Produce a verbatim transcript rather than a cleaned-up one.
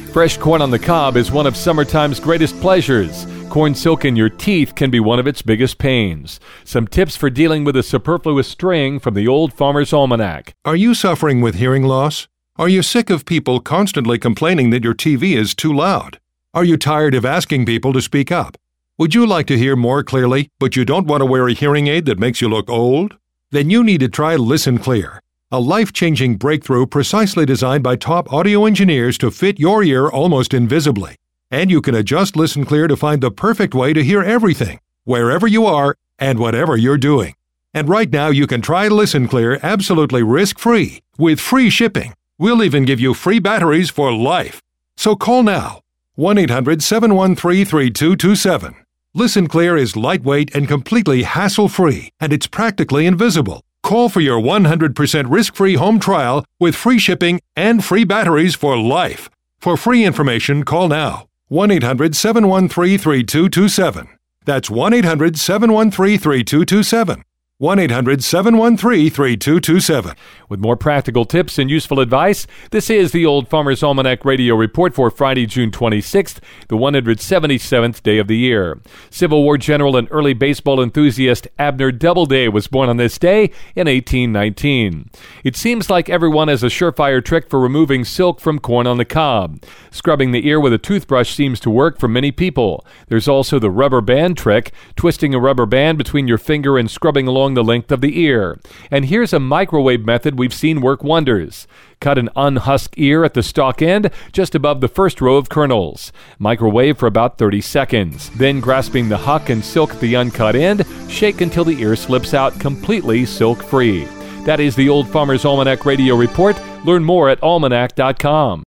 Fresh corn on the cob is one of summertime's greatest pleasures. Corn silk in your teeth can be one of its biggest pains. Some tips for dealing with a superfluous string from the Old Farmer's Almanac. Are you suffering with hearing loss? Are you sick of people constantly complaining that your T V is too loud? Are you tired of asking people to speak up? Would you like to hear more clearly, but you don't want to wear a hearing aid that makes you look old? Then you need to try Listen Clear, a life-changing breakthrough precisely designed by top audio engineers to fit your ear almost invisibly. And you can adjust Listen Clear to find the perfect way to hear everything, wherever you are and whatever you're doing. And right now you can try Listen Clear absolutely risk-free with free shipping. We'll even give you free batteries for life. So call now, one eight hundred seven one three three two two seven. Listen Clear is lightweight and completely hassle-free, and it's practically invisible. Call for your one hundred percent risk-free home trial with free shipping and free batteries for life. For free information, call now, one eight hundred seven one three three two two seven. That's one eight hundred seven one three three two two seven. one eight hundred seven one three three two two seven. With more practical tips and useful advice, this is the Old Farmer's Almanac Radio Report for Friday, June twenty-sixth, the one hundred seventy-seventh day of the year. Civil War general and early baseball enthusiast Abner Doubleday was born on this day in eighteen nineteen. It seems like everyone has a surefire trick for removing silk from corn on the cob. Scrubbing the ear with a toothbrush seems to work for many people. There's also the rubber band trick, twisting a rubber band between your finger and scrubbing along the length of the ear. And here's a microwave method we've seen work wonders. Cut an unhusked ear at the stalk end, just above the first row of kernels. Microwave for about thirty seconds. Then, grasping the husk and silk at the uncut end, shake until the ear slips out completely silk-free. That is the Old Farmer's Almanac Radio Report. Learn more at almanac dot com.